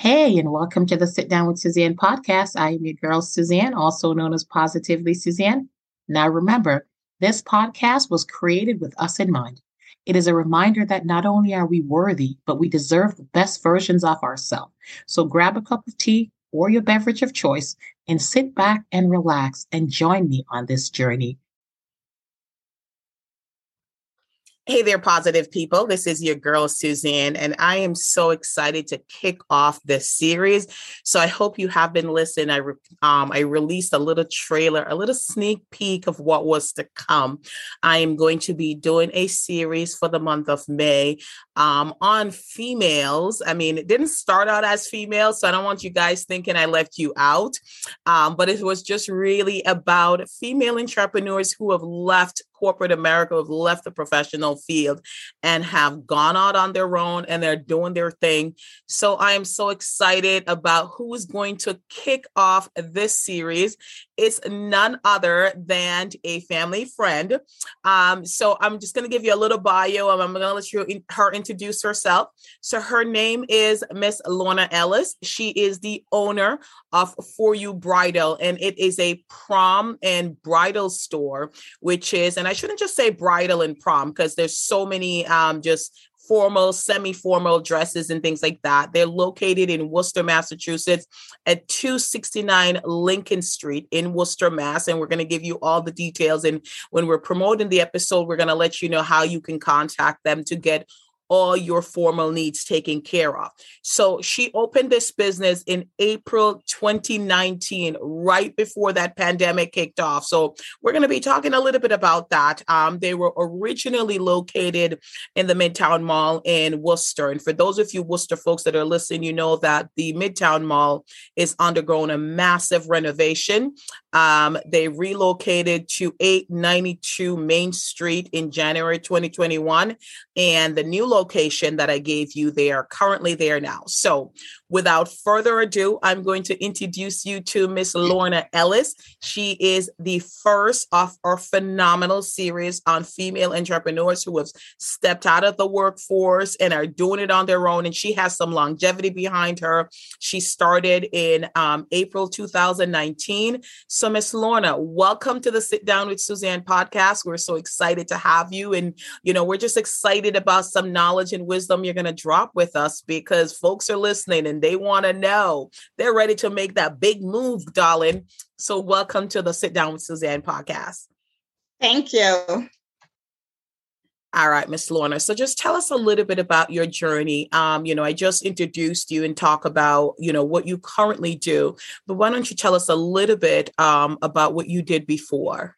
Hey, and welcome to the Sit Down with Suzanne podcast. I am your girl, Suzanne, also known as Positively Suzanne. Now, remember, this podcast was created with us in mind. It is a reminder that not only are we worthy, but we deserve the best versions of ourselves. So grab a cup of tea or your beverage of choice and sit back and relax and join me on this journey. Hey there, positive people. This is your girl, Suzanne, and I am so excited to kick off this series. So I hope you have been listening. I released a little trailer, a little sneak peek of what was to come. I am going to be doing a series for the month of May on females. I mean, it didn't start out as females, so I don't want you guys thinking I left you out. But it was just really about female entrepreneurs who have left corporate America, have left the professional field and have gone out on their own and they're doing their thing. So I am so excited about who is going to kick off this series. It's none other than a family friend. So I'm just going to give you a little bio. I'm going to let her introduce herself. So her name is Miss Lorna Ellis. She is the owner of For You Bridal, and it is a prom and bridal store, which is, and I shouldn't just say bridal and prom because there's so many just formal, semi-formal dresses and things like that. They're located in Worcester, Massachusetts at 269 Lincoln Street in Worcester, Mass. And we're going to give you all the details. And when we're promoting the episode, we're going to let you know how you can contact them to get all your formal needs taken care of. So she opened this business in April 2019, right before that pandemic kicked off. So we're going to be talking a little bit about that. They were originally located in the Midtown Mall in Worcester. And for those of you Worcester folks that are listening, you know that the Midtown Mall is undergoing a massive renovation. They relocated to 892 Main Street in January 2021. And the new location that I gave you, they are currently there now. So without further ado, I'm going to introduce you to Miss Lorna Ellis. She is the first of our phenomenal series on female entrepreneurs who have stepped out of the workforce and are doing it on their own. And she has some longevity behind her. She started in April 2019. So Miss Lorna, welcome to the Sit Down with Suzanne podcast. We're so excited to have you. And, we're just excited about some knowledge and wisdom you're going to drop with us because folks are listening and they want to know. They're ready to make that big move, darling. So welcome to the Sit Down with Suzanne podcast. Thank you. All right, Miss Lorna. So just tell us a little bit about your journey. I just introduced you and talk about, what you currently do, but why don't you tell us a little bit about what you did before?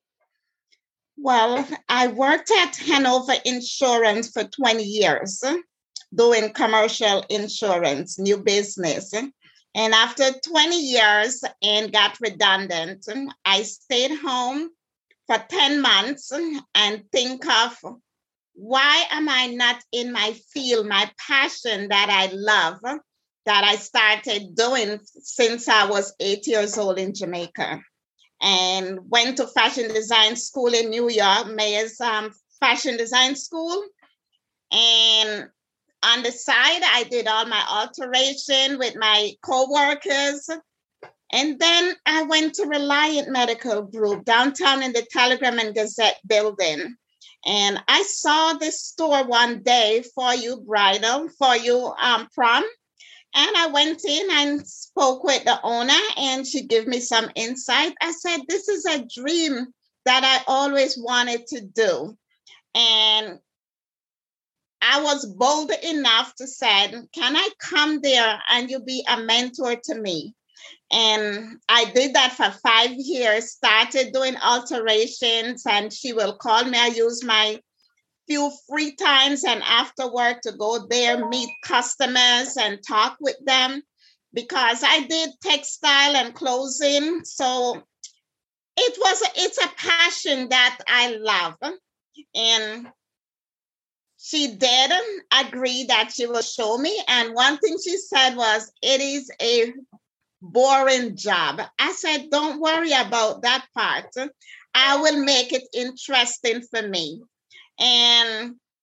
Well, I worked at Hanover Insurance for 20 years, doing commercial insurance, new business. And after 20 years and got redundant, I stayed home for 10 months and think of why am I not in my field, my passion that I love, that I started doing since I was 8 years old in Jamaica. And went to fashion design school in New York, Mayors Fashion Design School. And on the side, I did all my alteration with my co-workers. And then I went to Reliant Medical Group downtown in the Telegram and Gazette building. And I saw this store one day, For You Bridal, For You Prom. And I went in and spoke with the owner and she gave me some insight. I said, this is a dream that I always wanted to do. And I was bold enough to say, can I come there and you be a mentor to me? And I did that for 5 years, started doing alterations and she will call me. I use my few free times and after work to go there, meet customers and talk with them because I did textile and clothing. So it's a passion that I love. And she did agree that she will show me. And one thing she said was, it is a boring job. I said, don't worry about that part. I will make it interesting for me. And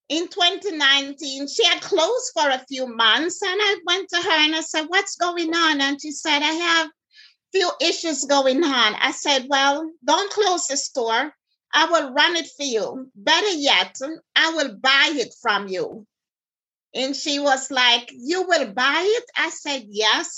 in 2019, she had closed for a few months, and I went to her and I said, "What's going on?" And she said, "I have few issues going on." I said, "Well, don't close the store. I will run it for you. Better yet, I will buy it from you." And she was like, "You will buy it?" I said, "Yes."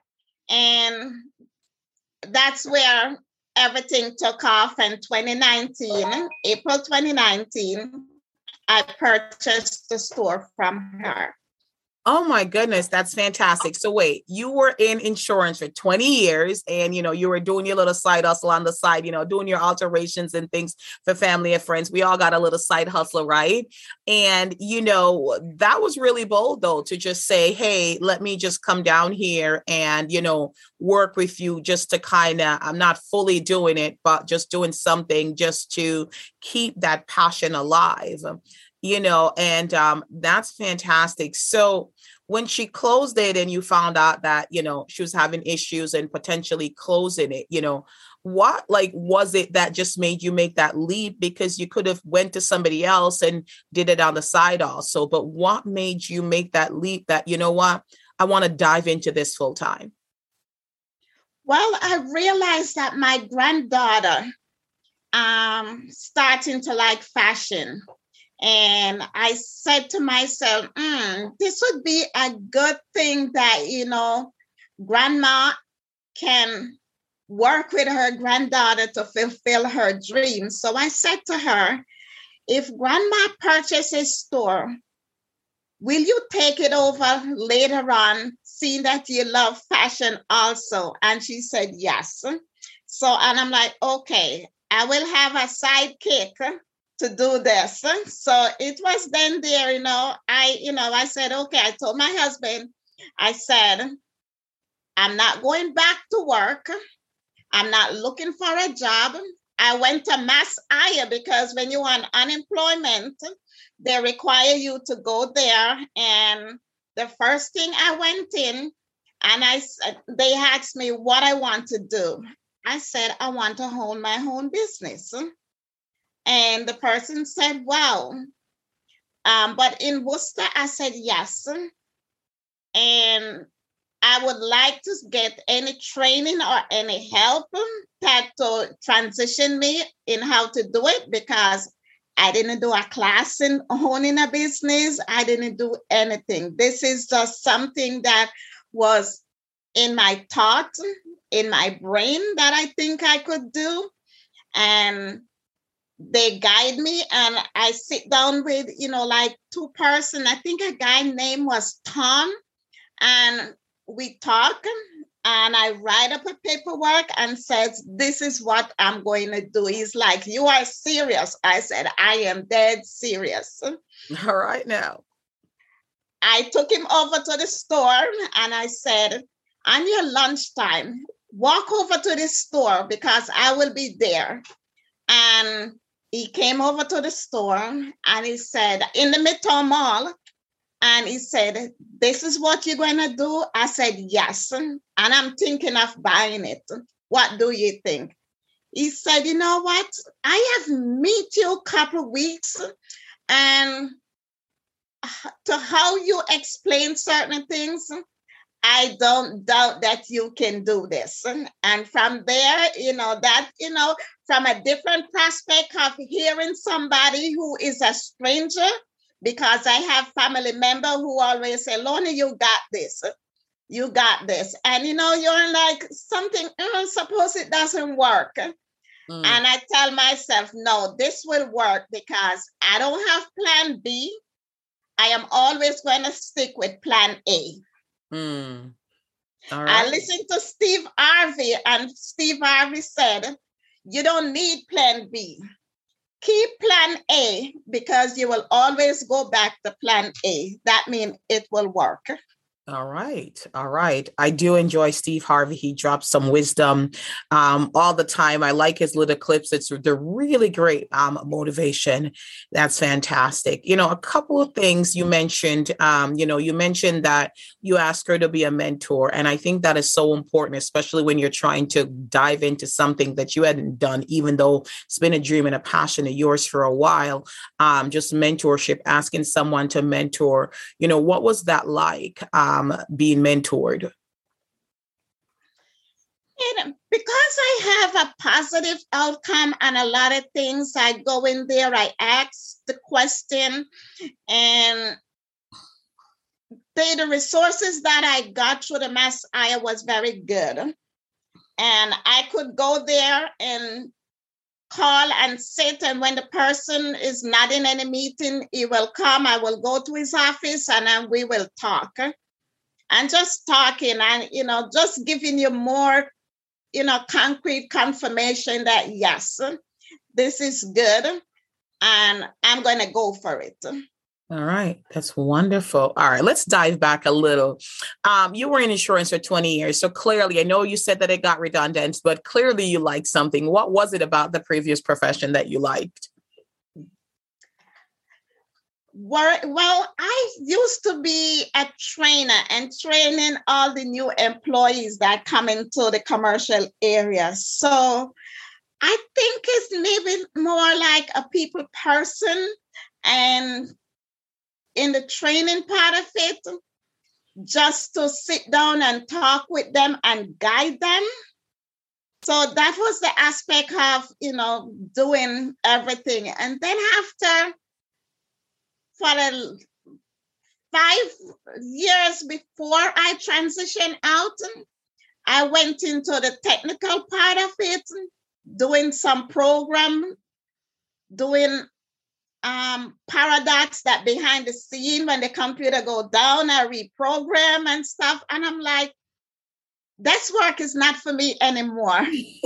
And that's where everything took off in 2019, April 2019. I purchased the store from her. Oh my goodness, that's fantastic. So wait, you were in insurance for 20 years and you were doing your little side hustle on the side, doing your alterations and things for family and friends. We all got a little side hustle, right? And that was really bold though, to just say, "Hey, let me just come down here and work with you just to I'm not fully doing it, but just doing something just to keep that passion alive." And that's fantastic. So when she closed it and you found out that, she was having issues and potentially closing it, what was it that just made you make that leap? Because you could have went to somebody else and did it on the side also. But what made you make that leap that, what, I want to dive into this full time? Well, I realized that my granddaughter starting to like fashion. And I said to myself, this would be a good thing that, grandma can work with her granddaughter to fulfill her dreams. So I said to her, "If grandma purchases a store, will you take it over later on, seeing that you love fashion also?" And she said, "Yes." So, and I'm like, "Okay, I will have a sidekick to do this." So it was then there, I said, okay, I told my husband, I said, "I'm not going back to work. I'm not looking for a job." I went to Mass Aya because when you're on unemployment, they require you to go there. And the first thing I went in and they asked me what I want to do. I said, "I want to own my own business." And the person said, "Wow. But in Worcester," I said, "Yes. And I would like to get any training or any help that to transition me in how to do it, because I didn't do a class in owning a business. I didn't do anything. This is just something that was in my thought, in my brain, that I think I could do." And they guide me, and I sit down with, like two person. I think a guy name was Tom, and we talk, and I write up a paperwork and says, "This is what I'm going to do." He's like, "You are serious?" I said, "I am dead serious." All right now. I took him over to the store and I said, "On your lunchtime, walk over to the store because I will be there." And he came over to the store and he said, in the Midtown Mall, and he said, "This is what you're going to do?" I said, "Yes. And I'm thinking of buying it. What do you think?" He said, "You know what? I have met you a couple of weeks, and to how you explain certain things, I don't doubt that you can do this." And from there, from a different prospect of hearing somebody who is a stranger, because I have family member who always say, "Lorna, you got this. You got this." And, you're like something, suppose it doesn't work. And I tell myself, no, this will work because I don't have plan B. I am always going to stick with plan A. All right. I listened to Steve Harvey, and Steve Harvey said, "You don't need plan B. Keep plan A because you will always go back to plan A. That means it will work." All right. All right. I do enjoy Steve Harvey. He drops some wisdom all the time. I like his little clips. They're really great motivation. That's fantastic. A couple of things you mentioned, you mentioned that you asked her to be a mentor. And I think that is so important, especially when you're trying to dive into something that you hadn't done, even though it's been a dream and a passion of yours for a while. Just mentorship, asking someone to mentor, what was that like? Being mentored? And because I have a positive outcome on a lot of things, I go in there, I ask the question, and the resources that I got through the Mass Aya was very good. And I could go there and call and sit, and when the person is not in any meeting, he will come, I will go to his office, and then we will talk. And just talking and, just giving you more, concrete confirmation that, yes, this is good and I'm going to go for it. All right. That's wonderful. All right. Let's dive back a little. You were in insurance for 20 years. So clearly, I know you said that it got redundant, but clearly you liked something. What was it about the previous profession that you liked? Well, I used to be a trainer and training all the new employees that come into the commercial area. So I think it's maybe more like a people person, and in the training part of it, just to sit down and talk with them and guide them. So that was the aspect of, doing everything. And then after, for the 5 years before I transitioned out, I went into the technical part of it, doing some program, doing paradox that behind the scene when the computer go down, I reprogram and stuff. And I'm like, this work is not for me anymore.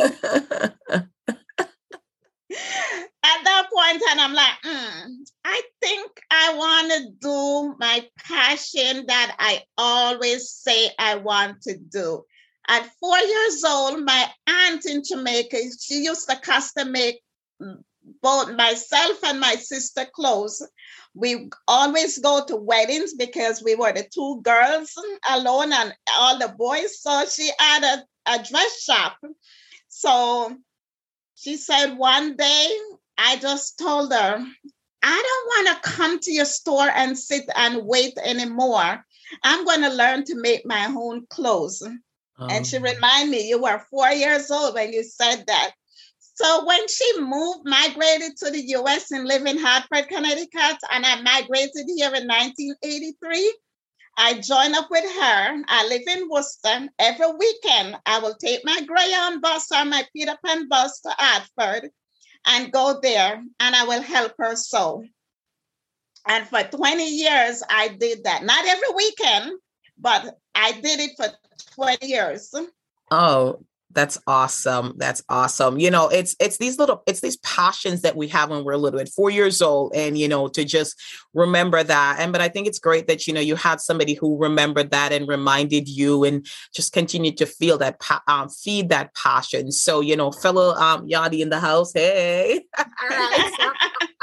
At that point, and I'm like, I think I want to do my passion that I always say I want to do. At 4 years old, my aunt in Jamaica, she used to custom make both myself and my sister clothes. We always go to weddings because we were the 2 girls alone and all the boys. So she had a dress shop. So she said one day, I just told her, I don't want to come to your store and sit and wait anymore. I'm going to learn to make my own clothes. And she reminded me, you were 4 years old when you said that. So when she migrated to the U.S. and lived in Hartford, Connecticut, and I migrated here in 1983, I joined up with her. I live in Worcester. Every weekend, I will take my Greyhound bus or my Peter Pan bus to Hartford and go there, and I will help her sew. And for 20 years, I did that. Not every weekend, but I did it for 20 years. Oh, that's awesome. That's awesome. It's these passions that we have when we're little, at 4 years old, and, to just remember that. But I think it's great that, you had somebody who remembered that and reminded you and just continued to feel that, feed that passion. So, fellow Yadi in the house, hey. All right.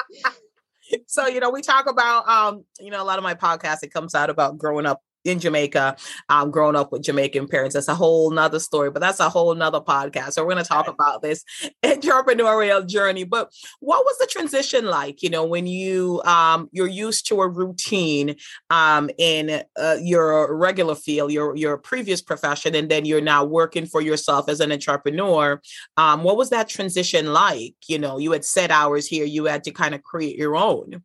So, we talk about, a lot of my podcasts, it comes out about growing up in Jamaica, growing up with Jamaican parents. That's a whole nother story, but that's a whole nother podcast. So we're going to talk about this entrepreneurial journey. But what was the transition like, when you're used to a routine in your regular field, your previous profession, and then you're now working for yourself as an entrepreneur. What was that transition like? You had set hours here, you had to kind of create your own.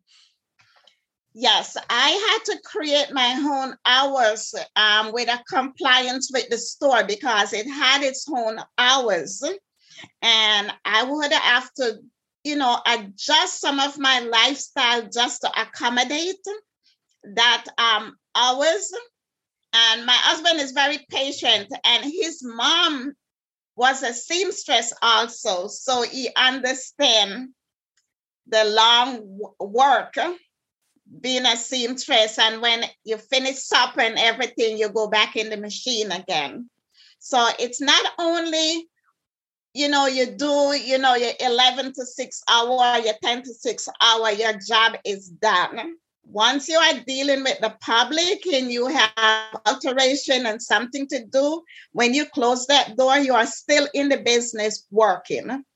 Yes, I had to create my own hours with a compliance with the store because it had its own hours. And I would have to, adjust some of my lifestyle just to accommodate that hours. And my husband is very patient, and his mom was a seamstress also. So he understands the long work being a seamstress, and when you finish supper and everything, you go back in the machine again. So it's not only, you do, your 11 to 6 hour, your 10 to 6 hour, your job is done. Once you are dealing with the public and you have alteration and something to do, when you close that door, you are still in the business working.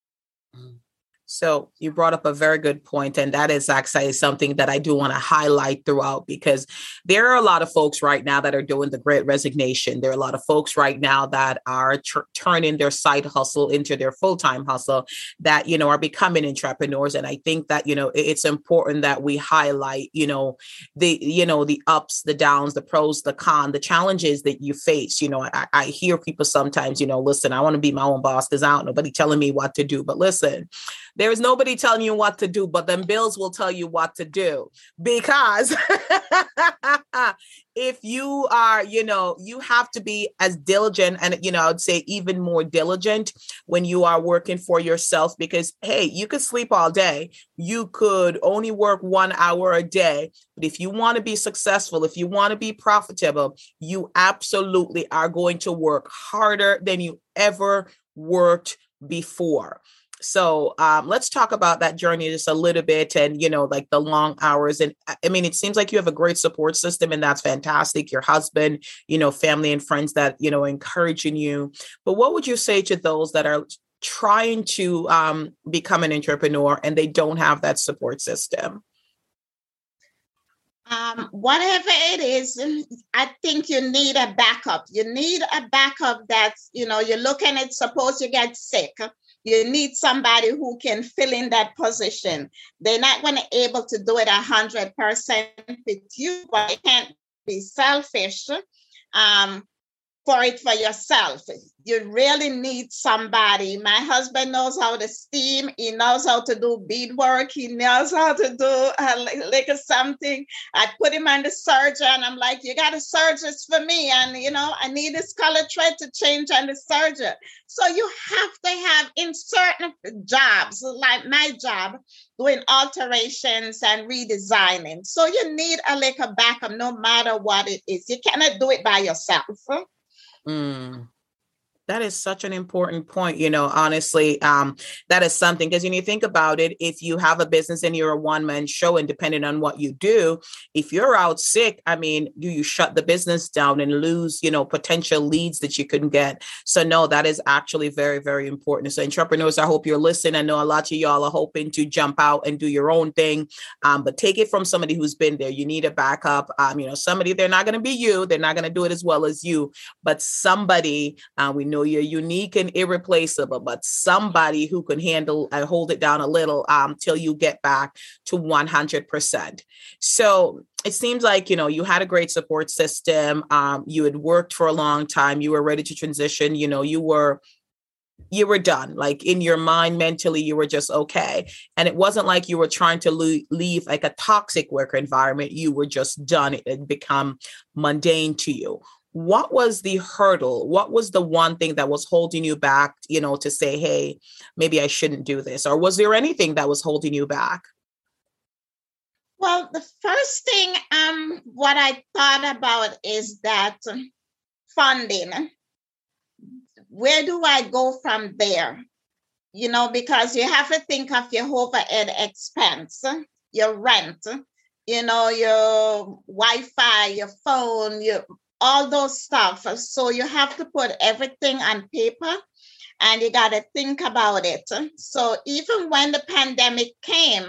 So you brought up a very good point, and that is actually something that I do want to highlight throughout, because there are a lot of folks right now that are doing the Great Resignation. There are a lot of folks right now that are turning their side hustle into their full-time hustle, that, are becoming entrepreneurs. And I think that, it's important that we highlight, the ups, the downs, the pros, the cons, the challenges that you face. I hear people sometimes, listen, I want to be my own boss because I don't nobody telling me what to do. But listen, there's nobody telling you what to do, but them bills will tell you what to do. Because if you are, you have to be as diligent, and, I would say even more diligent when you are working for yourself, because, hey, you could sleep all day. You could only work 1 hour a day. But if you want to be successful, if you want to be profitable, you absolutely are going to work harder than you ever worked before. So let's talk about that journey just a little bit, and, like the long hours. And I mean, it seems like you have a great support system, and that's fantastic. Your husband, family and friends that, encouraging you. But what would you say to those that are trying to become an entrepreneur and they don't have that support system? Whatever it is, I think you need a backup. You need a backup that's, you're looking at, suppose you get sick. You need somebody who can fill in that position. They're not going to be able to do it 100% with you, but you can't be selfish for yourself. You really need somebody. My husband knows how to steam. He knows how to do beadwork. He knows how to do like something. I put him on the serger, and I'm like, you got to serge this for me. And, I need this color thread to change on the serger. So you have to have, in certain jobs, like my job, doing alterations and redesigning. So you need a backup no matter what it is. You cannot do it by yourself. That is such an important point. Honestly, that is something, because when you think about it, if you have a business and you're a one-man show, and depending on what you do, if you're out sick, I mean, do you shut the business down and lose, potential leads that you couldn't get? So no, that is actually very, very important. So entrepreneurs, I hope you're listening. I know a lot of y'all are hoping to jump out and do your own thing, but take it from somebody who's been there. You need a backup. Somebody, they're not going to be you. They're not going to do it as well as you, but somebody, we know you're unique and irreplaceable, but somebody who can handle and hold it down a little till you get back to 100%. So it seems like, you had a great support system. You had worked for a long time. You were ready to transition. You were done. Like in your mind, mentally, you were just okay. And it wasn't like you were trying to leave like a toxic work environment. You were just done. It had become mundane to you. What was the hurdle? What was the one thing that was holding you back, to say, hey, maybe I shouldn't do this? Or was there anything that was holding you back? Well, the first thing what I thought about is that funding. Where do I go from there? Because you have to think of your overhead expense, your rent, your Wi-Fi, your phone, all those stuff. So you have to put everything on paper, and you got to think about it. So even when the pandemic came,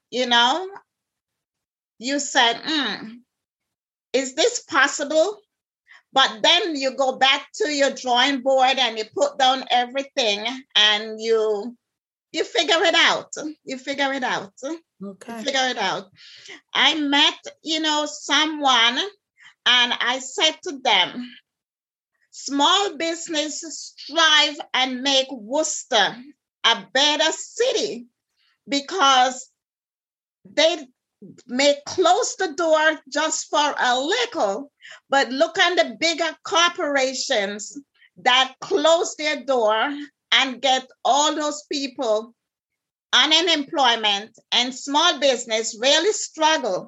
you said, is this possible? But then you go back to your drawing board and you put down everything, and you figure it out. You figure it out. Okay. You figure it out. I met, someone, and I said to them, small businesses strive and make Worcester a better city, because they may close the door just for a little, but look at the bigger corporations that close their door and get all those people on unemployment, and small business really struggle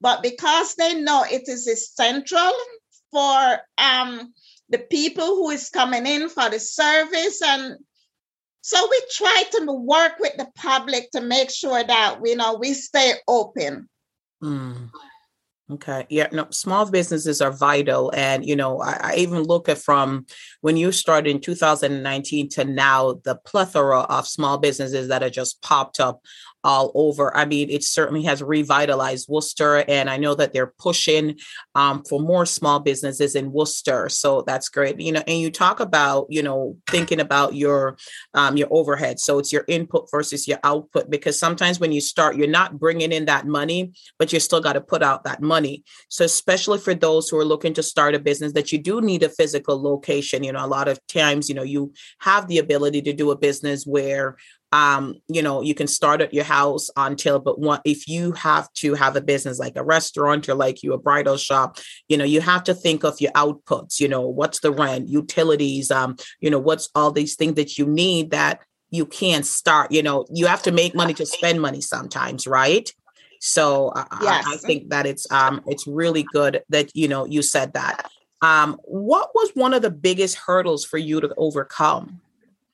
but because they know it is essential for the people who is coming in for the service. And so we try to work with the public to make sure that, we stay open. Mm. Okay. Yeah. No, small businesses are vital. And, I even look at from when you started in 2019 to now, the plethora of small businesses that have just popped up all over. I mean, it certainly has revitalized Worcester. And I know that they're pushing for more small businesses in Worcester. So that's great. And you talk about, thinking about your overhead. So it's your input versus your output, because sometimes when you start, you're not bringing in that money, but you still got to put out that money. So especially for those who are looking to start a business, that you do need a physical location. A lot of times, you have the ability to do a business where you can start at your house if you have to have a business like a restaurant or like a bridal shop, you have to think of your outputs, what's the rent, utilities, what's all these things that you need that you can't start, you have to make money to spend money sometimes, right? So Yes. I think that it's really good that, you said that. What was one of the biggest hurdles for you to overcome?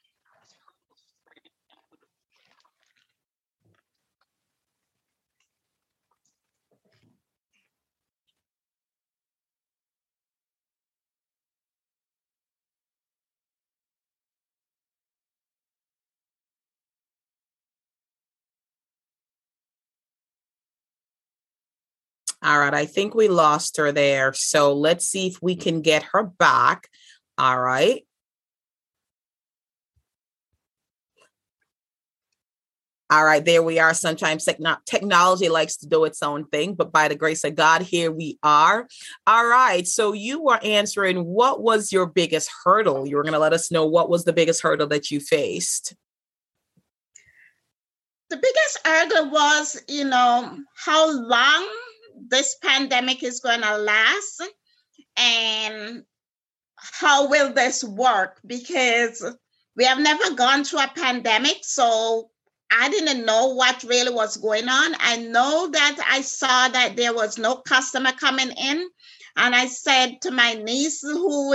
All right. I think we lost her there. So let's see if we can get her back. All right. All right, there we are. Sometimes technology likes to do its own thing, but by the grace of God, here we are. All right. So you were answering, what was your biggest hurdle? You were going to let us know what was the biggest hurdle that you faced. The biggest hurdle was, how long this pandemic is going to last and how will this work? Because we have never gone through a pandemic, so I didn't know what really was going on. I know that I saw that there was no customer coming in. And I said to my niece, who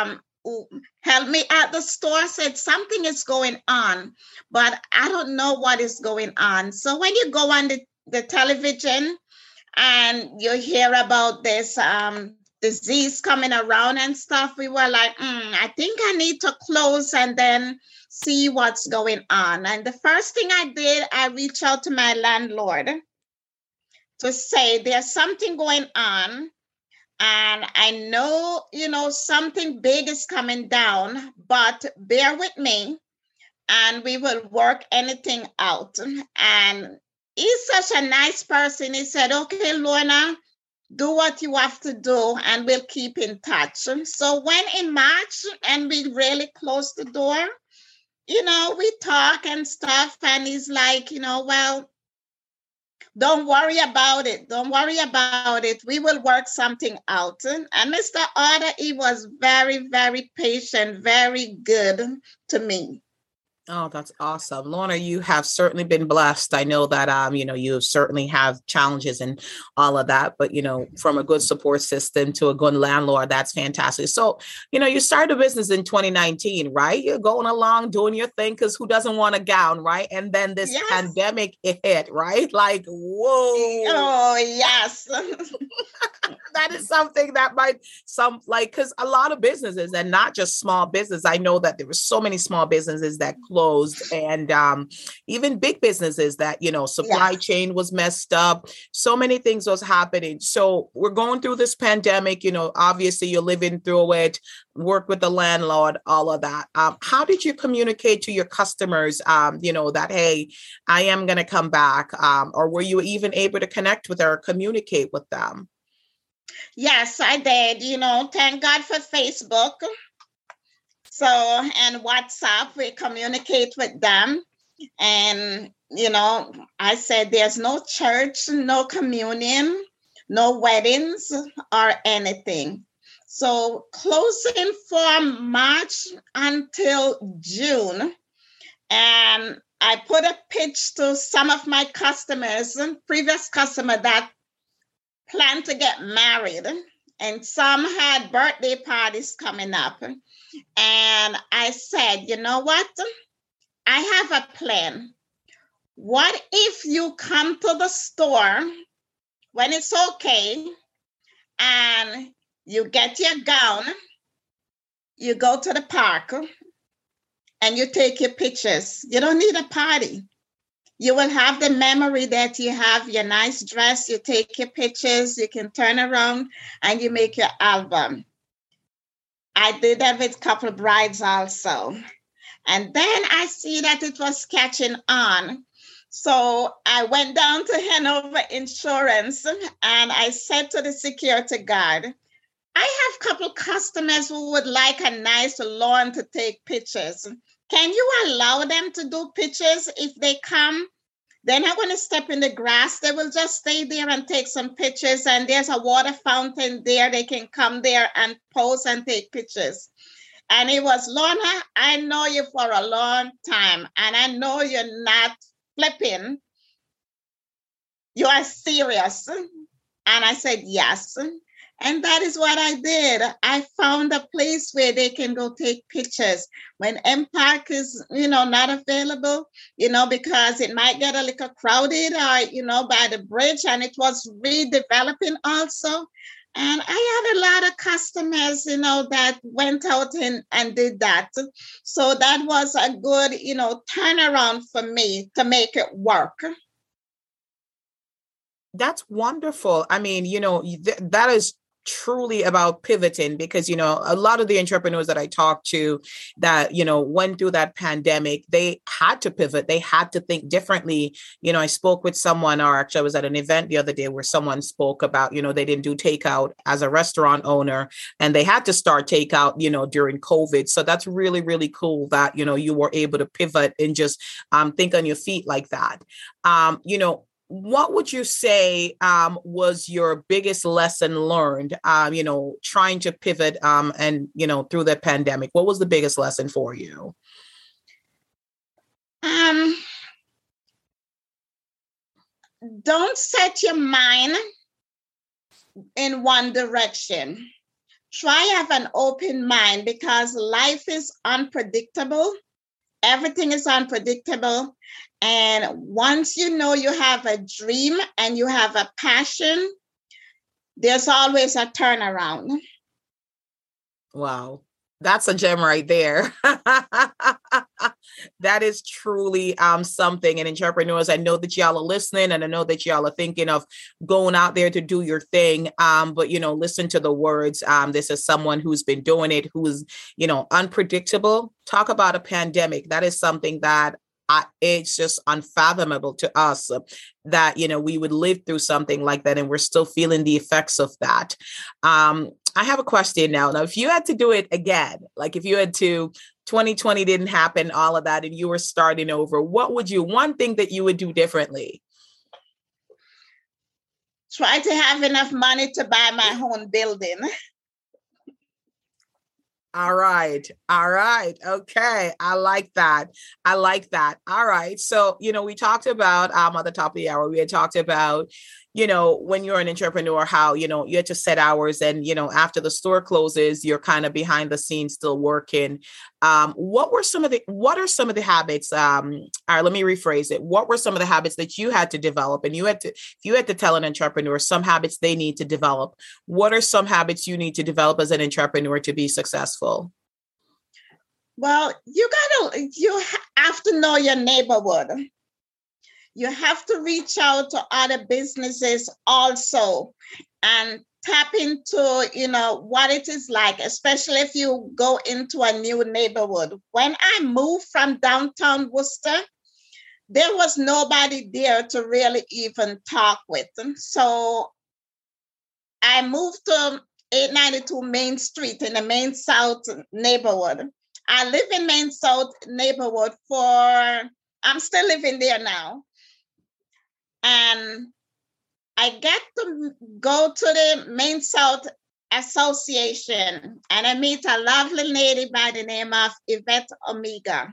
helped me at the store, said something is going on, but I don't know what is going on. So when you go on the television and you hear about this disease coming around and stuff, we were like, I think I need to close and then see what's going on. And the first thing I did, I reached out to my landlord to say there's something going on. And I know, something big is coming down, but bear with me and we will work anything out. And he's such a nice person. He said, okay, Lorna, do what you have to do and we'll keep in touch. So when in March and we really closed the door, we talk and stuff. And he's like, well, don't worry about it. Don't worry about it. We will work something out. And Mr. Otter, he was very, very patient, very good to me. Oh, that's awesome. Lorna, you have certainly been blessed. I know that, you certainly have challenges and all of that, but, from a good support system to a good landlord, that's fantastic. So, you started a business in 2019, right? You're going along doing your thing because who doesn't want a gown, right? And then this pandemic hit, right? Like, whoa. Oh, yes. That is something that because a lot of businesses and not just small business. I know that there were so many small businesses that closed and even big businesses that, supply chain was messed up. So many things was happening. So we're going through this pandemic, obviously you're living through it, work with the landlord, all of that. How did you communicate to your customers, that, hey, I am going to come back? Or were you even able to connect with or communicate with them? Yes, I did. Thank God for Facebook. So, and WhatsApp, we communicate with them. And, I said there's no church, no communion, no weddings or anything. So closing from March until June. And I put a pitch to some of my customers, previous customer, that planned to get married, and some had birthday parties coming up. And I said, you know what? I have a plan. What if you come to the store when it's okay and you get your gown, you go to the park and you take your pictures. You don't need a party. You will have the memory that you have your nice dress, you take your pictures, you can turn around and you make your album. I did that with a couple of brides also. And then I see that it was catching on. So I went down to Hanover Insurance and I said to the security guard, I have a couple customers who would like a nice lawn to take pictures. Can you allow them to do pictures if they come? They're not going to step in the grass. They will just stay there and take some pictures. And there's a water fountain there. They can come there and pose and take pictures. And it was, Lorna, I know you for a long time. And I know you're not flipping. You are serious. And I said, yes. And that is what I did. I found a place where they can go take pictures when MPAC is, not available, because it might get a little crowded or, by the bridge, and it was redeveloping also. And I had a lot of customers, that went out and did that. So that was a good, turnaround for me to make it work. That's wonderful. I mean, that is truly about pivoting, because, a lot of the entrepreneurs that I talked to that, went through that pandemic, they had to pivot. They had to think differently. I spoke with someone, or actually I was at an event the other day where someone spoke about, they didn't do takeout as a restaurant owner and they had to start takeout, during COVID. So that's really, really cool that, you were able to pivot and just think on your feet like that. What would you say was your biggest lesson learned, trying to pivot and, through the pandemic? What was the biggest lesson for you? Don't set your mind in one direction. Try to have an open mind, because life is unpredictable. Everything is unpredictable. And once you have a dream and you have a passion, there's always a turnaround. Wow. That's a gem right there. That is truly something. And entrepreneurs, I know that y'all are listening, and I know that y'all are thinking of going out there to do your thing. But, listen to the words. This is someone who's been doing it, who is, unpredictable. Talk about a pandemic. That is something that it's just unfathomable to us that, we would live through something like that, and we're still feeling the effects of that. I have a question now. Now, if you had to do it again, like if you had to, 2020 didn't happen, all of that, and you were starting over, one thing that you would do differently? Try to have enough money to buy my own building. All right. Okay. I like that. All right. So, we talked about at the top of the hour, we had talked about, when you're an entrepreneur, how, you had to set hours and, after the store closes, you're kind of behind the scenes still working. What are some of the habits? All right, let me rephrase it. What were some of the habits that you had to develop? And if you had to tell an entrepreneur some habits they need to develop, what are some habits you need to develop as an entrepreneur to be successful? Well, you have to know your neighborhood. You have to reach out to other businesses also and tap into, what it is like, especially if you go into a new neighborhood. When I moved from downtown Worcester, there was nobody there to really even talk with. So I moved to 892 Main Street in the Main South neighborhood. I live in Main South neighborhood I'm still living there now. And I get to go to the Main South Association, and I meet a lovely lady by the name of Yvette Omega.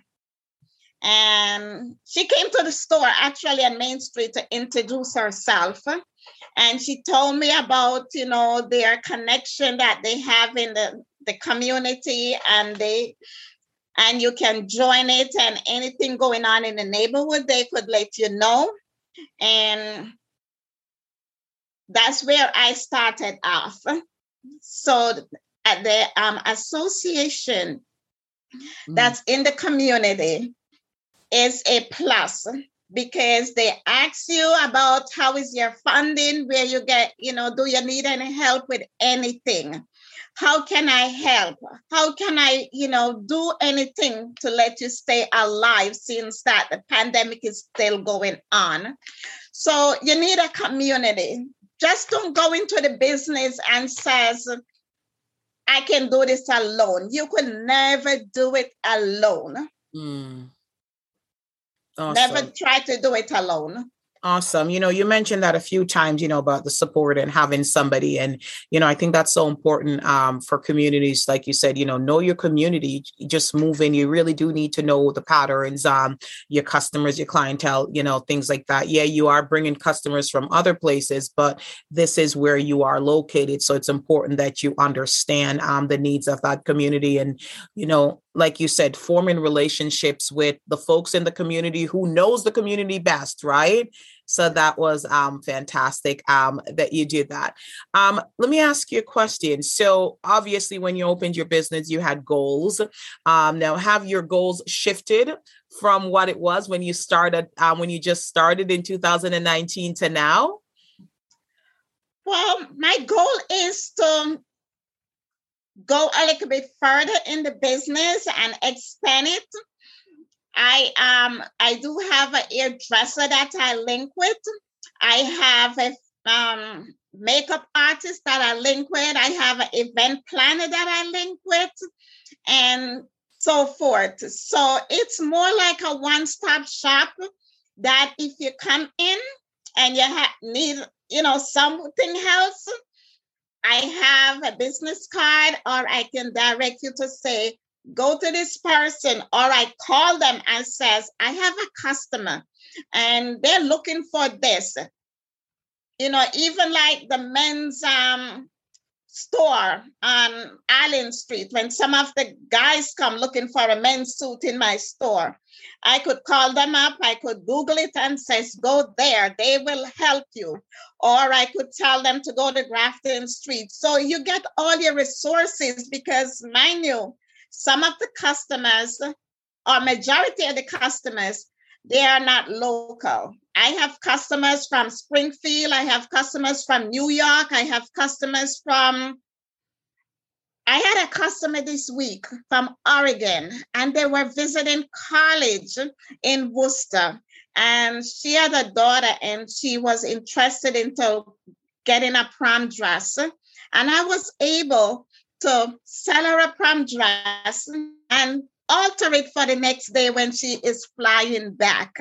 And she came to the store actually on Main Street to introduce herself. And she told me about, their connection that they have in the community, and you can join it, and anything going on in the neighborhood, they could let you know. And that's where I started off. So at the association that's in the community is a plus, because they ask you about how is your funding, where you get, do you need any help with anything? How can I help? How can I, do anything to let you stay alive, since that the pandemic is still going on? So you need a community. Just don't go into the business and says, I can do this alone. You could never do it alone. Awesome. Never try to do it alone. Awesome. You mentioned that a few times, about the support and having somebody. And, I think that's so important for communities. Like you said, know your community, just move in. You really do need to know the patterns, your customers, your clientele, things like that. Yeah, you are bringing customers from other places, but this is where you are located. So it's important that you understand the needs of that community. And, like you said, forming relationships with the folks in the community who knows the community best, right? So that was fantastic that you did that. Let me ask you a question. So obviously, when you opened your business, you had goals. Now, have your goals shifted from what it was when you started, when you just started in 2019 to now? Well, my goal is to go a little bit further in the business and expand it. I do have an hairdresser that I link with. I have a makeup artist that I link with. I have an event planner that I link with, and so forth. So it's more like a one-stop shop that if you come in and you need, something else, I have a business card, or I can direct you to say, go to this person, or I call them and says, I have a customer and they're looking for this. Even like the men's store on Allen Street, when some of the guys come looking for a men's suit in my store, I could call them up, I could Google it and says, go there, they will help you. Or I could tell them to go to Grafton Street. So you get all your resources, because mind you, some of the customers, or majority of the customers, they are not local. I have customers from Springfield. I have customers from New York. I had a customer this week from Oregon, and they were visiting college in Worcester. And she had a daughter, and she was interested into getting a prom dress. And I was able to sell her a prom dress and alter it for the next day when she is flying back.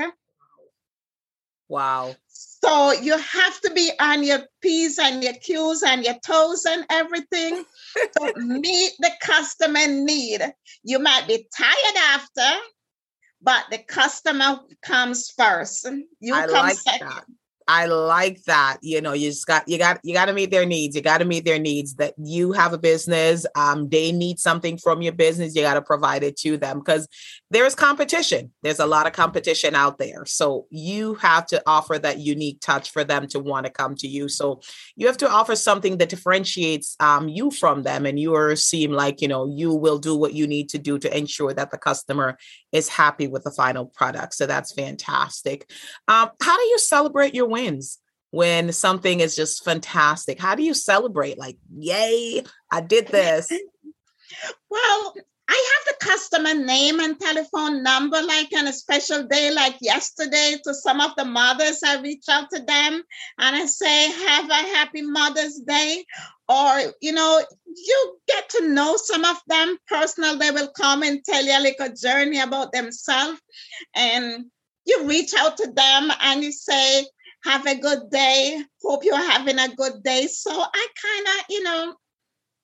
Wow. So you have to be on your P's and your Q's and your toes and everything to meet the customer need. You might be tired after, but the customer comes first. I come like second. That. I like that. You got to meet their needs. You got to meet their needs. That you have a business. They need something from your business. You got to provide it to them, because there's competition. There's a lot of competition out there. So you have to offer that unique touch for them to want to come to you. So you have to offer something that differentiates you from them, and you seem like, you will do what you need to do to ensure that the customer is happy with the final product. So that's fantastic. How do you celebrate your wins when something is just fantastic? How do you celebrate? Like, yay, I did this. Well, I have the customer name and telephone number, like on a special day, like yesterday, to some of the mothers. I reach out to them and I say, have a happy Mother's Day. Or, you get to know some of them personal. They will come and tell you like a journey about themselves. And you reach out to them and you say, have a good day. Hope you're having a good day. So I kind of,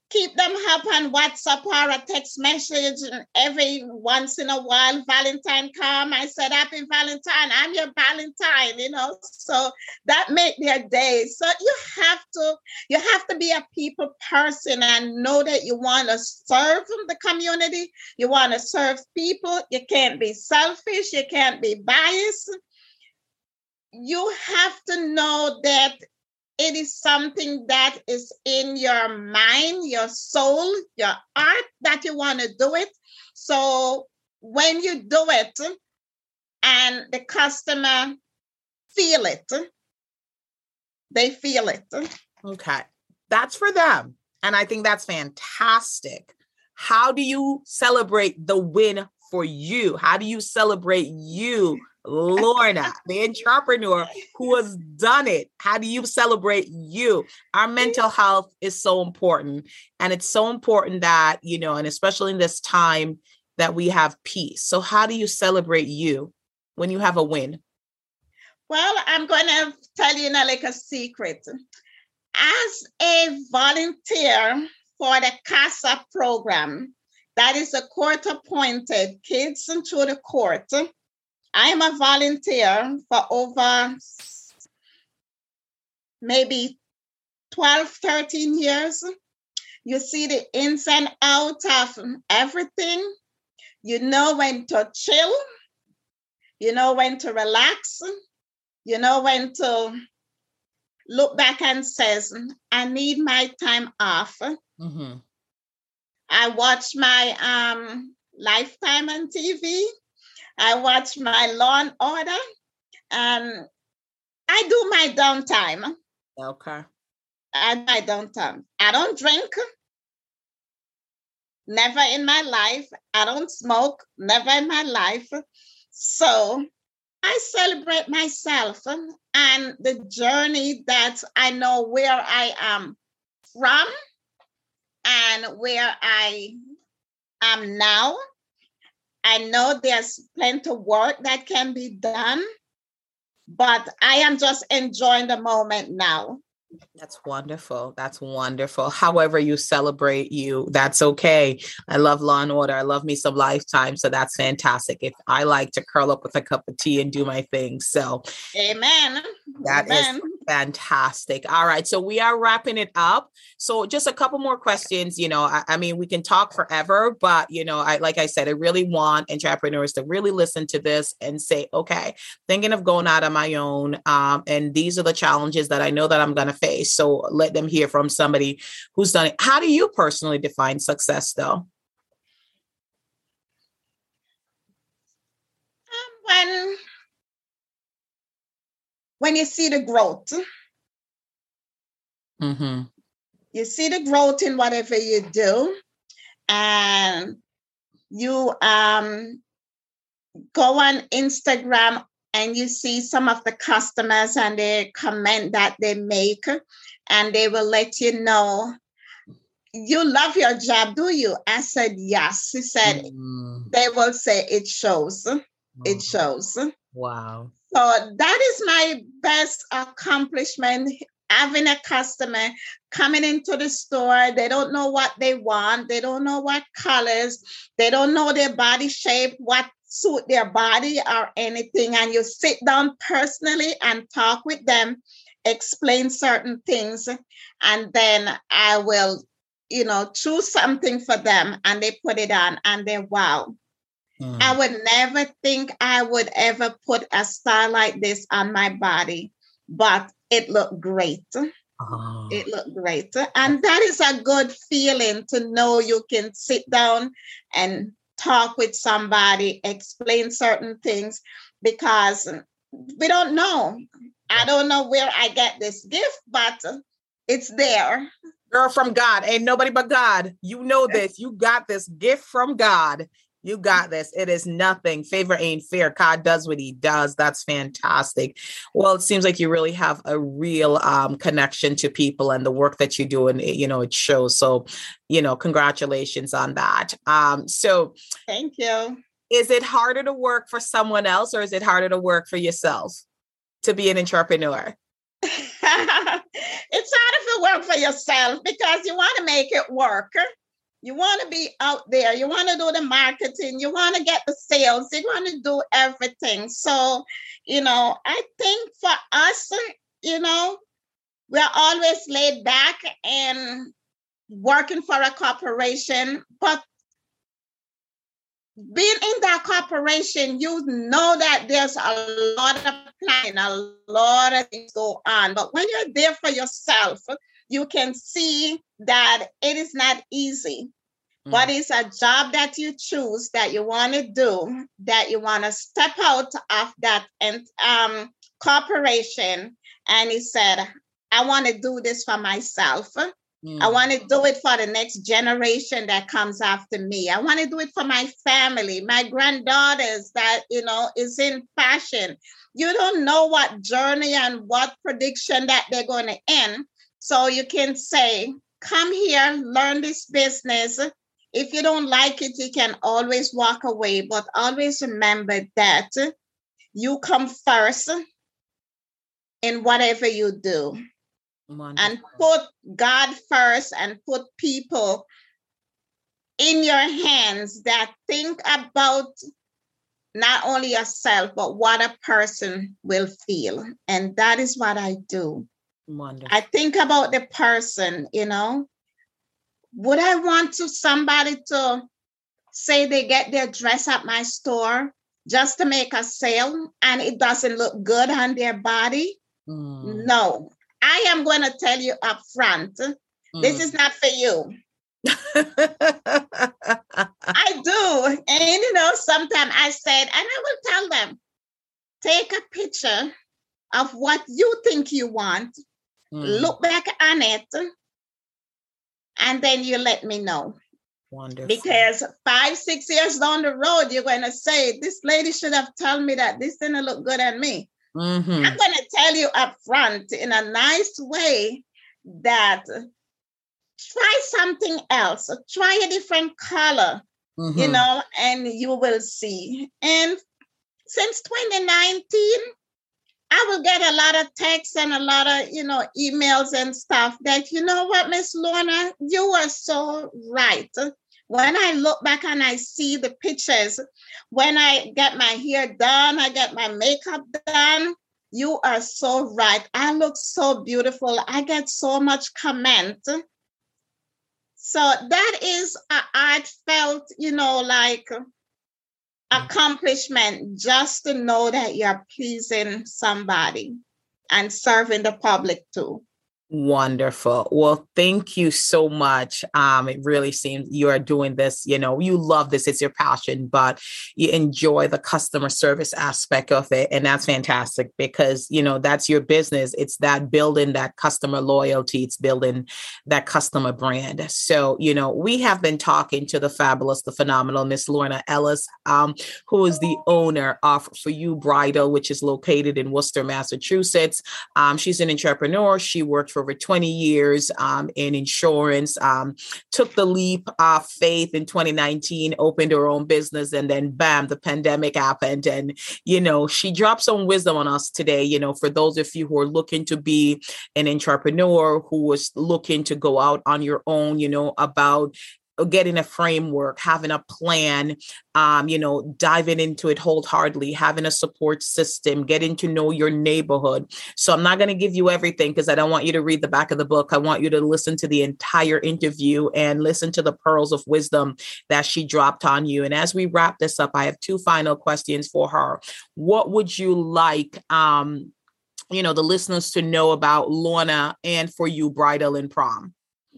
keep them up on WhatsApp or a text message every once in a while. Valentine come, I said, happy Valentine, I'm your Valentine, so that make their day. So you have to be a people person and know that you want to serve the community. You want to serve people. You can't be selfish. You can't be biased. You have to know that it is something that is in your mind, your soul, your heart, that you want to do it. So when you do it and the customer feel it, they feel it. Okay. That's for them. And I think that's fantastic. How do you celebrate the win for you? How do you celebrate you, Lorna, the entrepreneur who has done it? How do you celebrate you? Our mental health is so important. And it's so important that, and especially in this time that we have peace. So how do you celebrate you when you have a win? Well, I'm going to tell you like a secret. As a volunteer for the CASA program, that is a court-appointed Kids Through the Court, I'm a volunteer for over maybe 12, 13 years. You see the ins and outs of everything. You know when to chill. You know when to relax. You know when to look back and says, I need my time off. Mm-hmm. I watch my Lifetime on TV. I watch my Law and Order, and I do my downtime. Okay. My downtime. I don't drink. Never in my life. I don't smoke. Never in my life. So I celebrate myself and the journey that I know where I am from and where I am now. I know there's plenty of work that can be done, but I am just enjoying the moment now. That's wonderful. That's wonderful. However you celebrate you, that's okay. I love Law and Order. I love me some Lifetime. So that's fantastic. If I like to curl up with a cup of tea and do my thing. So amen. That is fantastic. All right. So we are wrapping it up. So just a couple more questions. I mean, we can talk forever, but, like I said, I really want entrepreneurs to really listen to this and say, okay, thinking of going out on my own. And these are the challenges that I know that I'm going to face. So let them hear from somebody who's done it. How do you personally define success, though? When you see the growth, mm-hmm. You see the growth in whatever you do, and you go on Instagram and you see some of the customers and they comment that they make, and they will let you know, you love your job, do you? I said, yes. He said, They will say it shows. It shows. Wow. So that is my best accomplishment, having a customer coming into the store. They don't know what they want. They don't know what colors. They don't know their body shape, what suit their body or anything. And you sit down personally and talk with them, explain certain things, and then I will, choose something for them, and they put it on and they, wow. I would never think I would ever put a style like this on my body, but it looked great. Oh. It looked great. And that is a good feeling to know you can sit down and talk with somebody, explain certain things, because we don't know. I don't know where I get this gift, but it's there. Girl, from God. Ain't nobody but God. You know this. You got this gift from God. You got this. It is nothing. Favor ain't fair. God does what he does. That's fantastic. Well, it seems like you really have a real connection to people and the work that you do. And, it shows. So, congratulations on that. So thank you. Is it harder to work for someone else, or is it harder to work for yourself to be an entrepreneur? It's harder to work for yourself because you want to make it work. You want to be out there. You want to do the marketing. You want to get the sales. You want to do everything. So, I think for us, we're always laid back and working for a corporation, but being in that corporation, you know that there's a lot of planning, a lot of things go on. But when you're there for yourself, you can see that it is not easy, but it's a job that you choose, that you want to do, that you want to step out of that corporation. And he said, I want to do this for myself. I want to do it for the next generation that comes after me. I want to do it for my family, my granddaughters that, is in fashion. You don't know what journey and what prediction that they're going to end. So you can say, come here, learn this business. If you don't like it, you can always walk away. But always remember that you come first in whatever you do. Wonderful. And put God first and put people in your hands that think about not only yourself, but what a person will feel. And that is what I do. Wonderful. I think about the person, Would I want somebody to say they get their dress at my store just to make a sale and it doesn't look good on their body? No. I am going to tell you up front, this is not for you. I do. And, sometimes I said, and I will tell them, take a picture of what you think you want, look back on it, and then you let me know. Wonderful. Because 5-6 years down the road, you're going to say, this lady should have told me that this didn't look good on me. I'm going to tell you up front in a nice way that try something else, try a different color, and you will see. And since 2019, I will get a lot of texts and a lot of, emails and stuff that, you know what, Miss Lorna, you are so right. When I look back and I see the pictures, when I get my hair done, I get my makeup done, you are so right. I look so beautiful. I get so much comment. So that is a heartfelt, accomplishment just to know that you're pleasing somebody and serving the public too. Wonderful. Well, thank you so much. It really seems you are doing this, you love this, it's your passion, but you enjoy the customer service aspect of it. And that's fantastic because, that's your business. It's that building that customer loyalty. It's building that customer brand. So, we have been talking to the fabulous, the phenomenal Miss Lorna Ellis, who is the owner of For You Bridal, which is located in Worcester, Massachusetts. She's an entrepreneur. She worked for over 20 years in insurance, took the leap of faith in 2019, opened her own business, and then bam, the pandemic happened. And, she dropped some wisdom on us today, for those of you who are looking to be an entrepreneur, who was looking to go out on your own, about getting a framework, having a plan, diving into it wholeheartedly, having a support system, getting to know your neighborhood. So I'm not going to give you everything because I don't want you to read the back of the book. I want you to listen to the entire interview and listen to the pearls of wisdom that she dropped on you. And as we wrap this up, I have 2 final questions for her. What would you like, the listeners to know about Lorna and For You Bridal and Prom?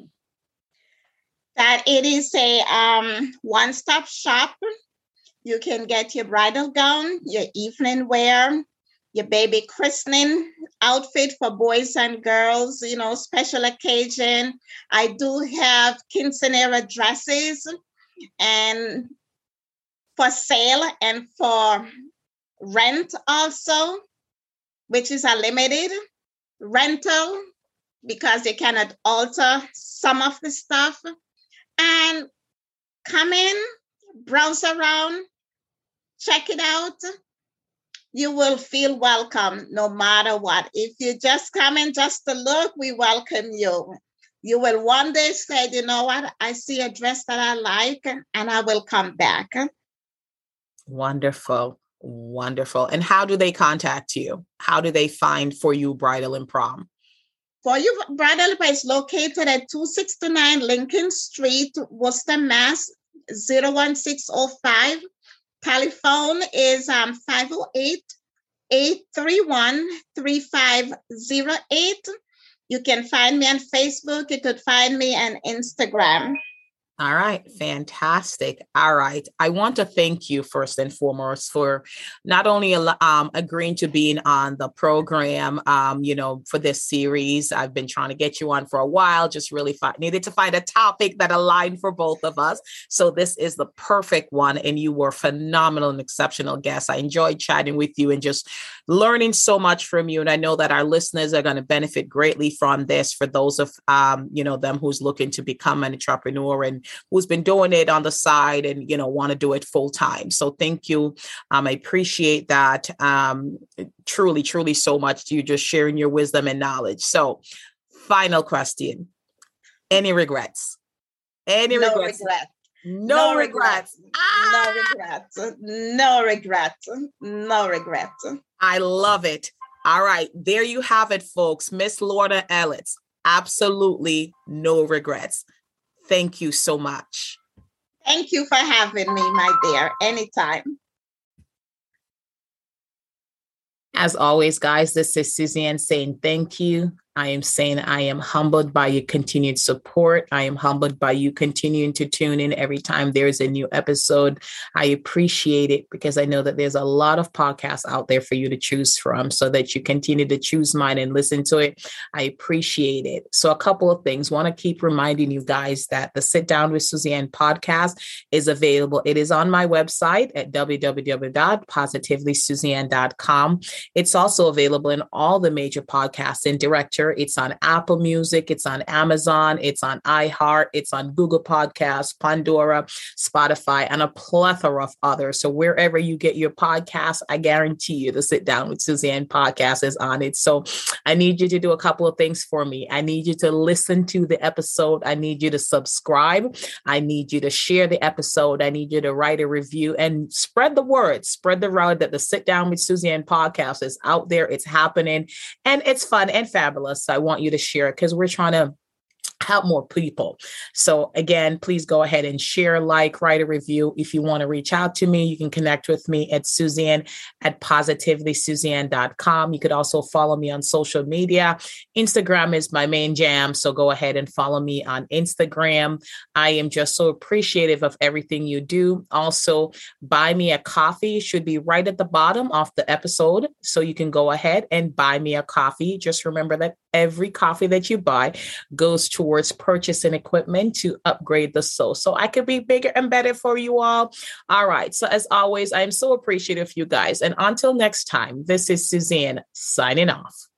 That it is a one-stop shop. You can get your bridal gown, your evening wear, your baby christening outfit for boys and girls, special occasion. I do have quinceanera dresses and for sale and for rent also, which is a limited rental because you cannot alter some of the stuff. And come in, browse around, check it out. you will feel welcome no matter what. If you just come in just to look, we welcome you. You will one day say, you know what, I see a dress that I like and I will come back. Wonderful. Wonderful. And how do they contact you? How do they find For You Bridal and Prom? For You Bridal is located at 269 Lincoln Street, Worcester, Mass. 01605. Telephone is 508-831-3508. You can find me on Facebook. You could find me on Instagram. All right. Fantastic. All right. I want to thank you first and foremost for not only agreeing to being on the program, for this series. I've been trying to get you on for a while, just really needed to find a topic that aligned for both of us. So this is the perfect one. And you were phenomenal and exceptional guest. I enjoyed chatting with you and just learning so much from you. And I know that our listeners are going to benefit greatly from this for those of, them who's looking to become an entrepreneur and who's been doing it on the side and, want to do it full time. So thank you. I appreciate that. Truly, truly so much. You just sharing your wisdom and knowledge. So final question. Any regrets? Any regrets? No regrets. No regrets. No regrets. No regrets. I love it. All right. There you have it, folks. Miss Lorna Ellis. Absolutely no regrets. Thank you so much. Thank you for having me, my dear. Anytime. As always, guys, this is Suzanne saying thank you. I am saying I am humbled by your continued support. I am humbled by you continuing to tune in every time there's a new episode. I appreciate it because I know that there's a lot of podcasts out there for you to choose from so that you continue to choose mine and listen to it. I appreciate it. So a couple of things. Want to keep reminding you guys that the Sit Down with Suzanne podcast is available. It is on my website at www.positivelysuzanne.com. It's also available in all the major podcasting directories. It's on Apple Music. It's on Amazon. It's on iHeart. It's on Google Podcasts, Pandora, Spotify, and a plethora of others. So wherever you get your podcasts, I guarantee you the Sit Down with Suzanne podcast is on it. So I need you to do a couple of things for me. I need you to listen to the episode. I need you to subscribe. I need you to share the episode. I need you to write a review and spread the word. Spread the word that the Sit Down with Suzanne podcast is out there. It's happening and it's fun and fabulous. So I want you to share it because we're trying to help more people. So again, please go ahead and share, write a review. If you want to reach out to me, you can connect with me at Suzanne@positivelysuzanne.com. You could also follow me on social media. Instagram is my main jam. So go ahead and follow me on Instagram. I am just so appreciative of everything you do. Also, buy me a coffee should be right at the bottom of the episode. So you can go ahead and buy me a coffee. Just remember that every coffee that you buy goes towards purchasing equipment to upgrade the soul. So I could be bigger and better for you all. All right. So as always, I'm so appreciative of you guys. And until next time, this is Suzanne signing off.